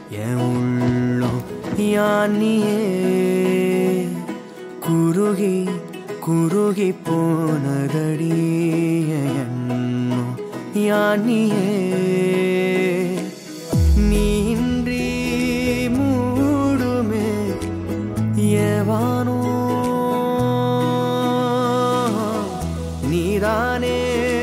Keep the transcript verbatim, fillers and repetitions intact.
என் உள்ளம் யானியே குருகி குருகி போனதடி எண்ணம் யானியே நீன்றி மூடுமே ஏவானோ நீதானே